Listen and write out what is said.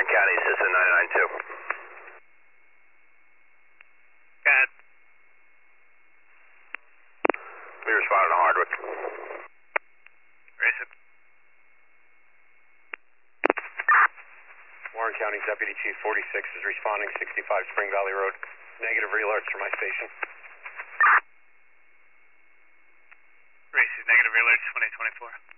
Warren County, Citizen 992. Go ahead. We responded to Hardwick. Race it. Warren County Deputy Chief 46 is responding 65 Spring Valley Road. Negative re-alerts from my station. Race it. Negative alerts 2024.